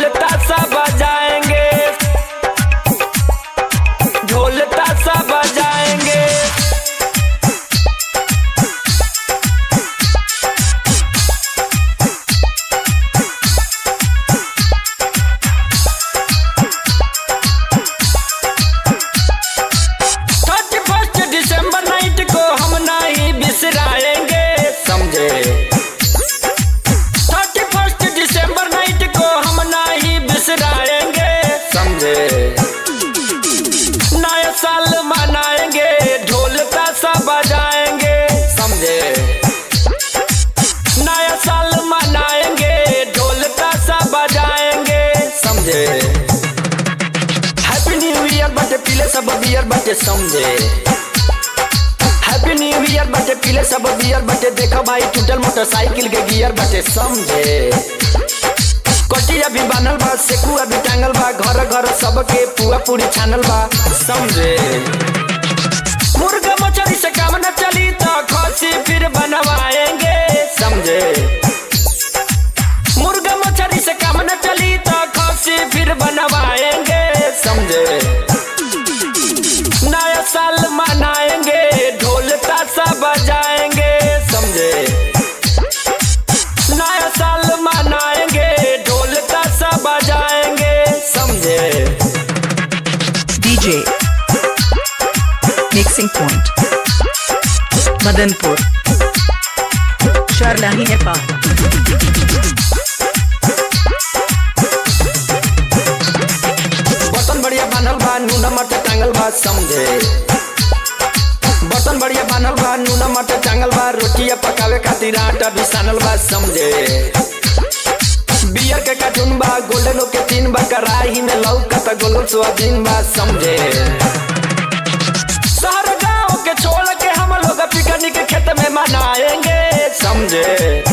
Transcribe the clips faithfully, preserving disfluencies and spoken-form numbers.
ढोल ताशा बजाएंगे, ढोल ताशा बजाएंगे। थर्टी फर्स्ट दिसंबर नाइट को हम नहीं बिसराएंगे, समझे। थर्टी फर्स्ट दिसंबर नाइट को हम नहीं बिसराएंगे, समझे। नया साल मनाएंगे, ढोल ताशा बजाएंगे, समझे। नया साल मनाएंगे, ढोल ताशा बजाएंगे, समझे। हैप्पी न्यू ईयर बटे पीले सब बियर बटे, समझे। हैप्पी न्यू ईयर बटे पीले सब बियर बटे, देखो भाई टूटल मोटरसाइकिल के गियर बटे, समझे। कटिया भी बनल बा, सेकुआ भी टांगल बा, घर घर सबके पुआ पूरी छानल बा, समझे। मुर्गा मछली से काम न चली तो खसी फिर बनवाएंगे, समझे। मुर्गा मछली से काम न चली तो खसी फिर बनवाएंगे, समझे। नया साल मनाएंगे, ढोल ताशा बजाएंगे, समझे। नया साल मनाएंगे, ढोल ताशा बजाएंगे, समझे। DJ mixing point Madanpur Sarlahi Nepal. बर्तन बढ़िया बांधल बा, नून मट टांगल बा, समझे। बर्तन बढ़िया बांधल बा, नून मट टांगल बा, रोटिया पकावे खातिर आटा भी सानल बा, समझे। बियर के कार्टून बा, गोल्डन के तीन बा, कराही में लौकत गोल गोल सोयाबीन बा, समझे। शहर गांव के छोड़ के हम लोग पिकनिक खेत में मनाएंगे, समझे।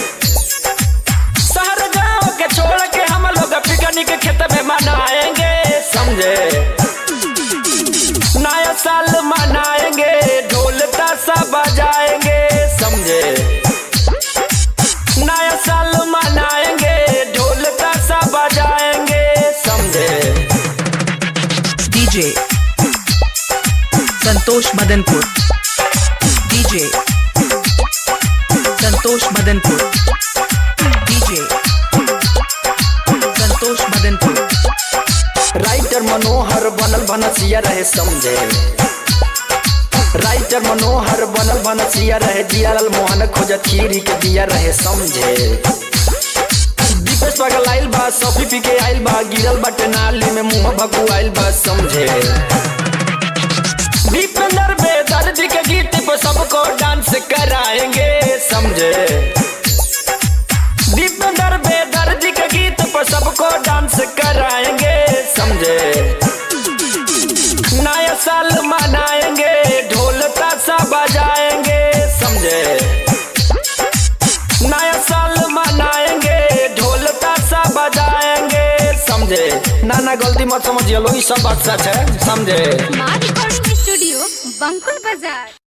शहर गांव के छोड़ के हम लोग पिकनिक खेत में मनाएंगे, समझे। नया साल मनाएंगे, ढोल ताशा बजाएंगे, समझे। नया साल मनाएंगे, ढोल ताशा बजाएंगे, समझे। DJ Santosh Madanpur, DJ Santosh Madanpur, DJ Santosh Madanpur. Writer Manohar बनल बनसिया रहे, समझे। राइटर मनोहर बनल बनसिया रहे, जियालाल मोहन खोजत खीरी के दिया रहे, समझे। दीपेश पगल आइल बा, सॉफी पी के आइल बा, गिरल बटे नाली में मुंह भगु आइल बा, समझे। दीपेंद्र बेदर्दी के गीत पे सबको डांस कराएंगे, समझे। दीपेंद्र बेदर्दी के गीत पे सबको डांस कराएंगे, समझे। नया साल मनाएंगे, ढोल ताशा बजाएंगे, समझे। नया साल मनाएंगे, ढोल ताशा बजाएंगे, समझे। नाना गलती मत समझिए, लोग सब बात सच है, समझे। माँ रिकॉर्डिंग स्टूडियो बंकुल बाजार।